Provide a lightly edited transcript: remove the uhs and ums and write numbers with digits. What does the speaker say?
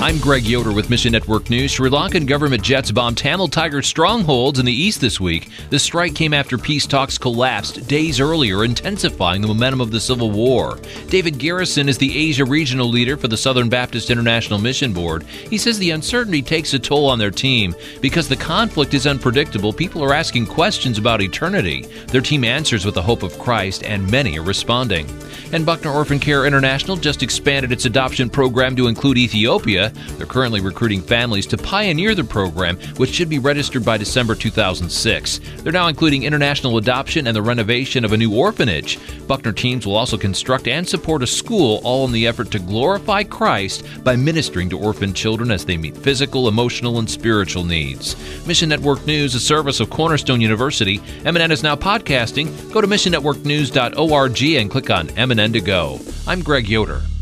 I'm Greg Yoder with Mission Network News. Sri Lankan government jets bombed Tamil Tiger strongholds in the east this week. The strike came after peace talks collapsed days earlier, intensifying the momentum of the civil war. David Garrison is the Asia regional leader for the Southern Baptist International Mission Board. He says the uncertainty takes a toll on their team. Because the conflict is unpredictable, people are asking questions about eternity. Their team answers with the hope of Christ, and many are responding. And Buckner Orphan Care International just expanded its adoption program to include Ethiopia. They're currently recruiting families to pioneer the program, which should be registered by December 2006. They're now including international adoption and the renovation of a new orphanage. Buckner teams will also construct and support a school, all in the effort to glorify Christ by ministering to orphan children as they meet physical, emotional, and spiritual needs. Mission Network News, a service of Cornerstone University. MNN is now podcasting. Go to missionnetworknews.org and click on MNN to go. I'm Greg Yoder.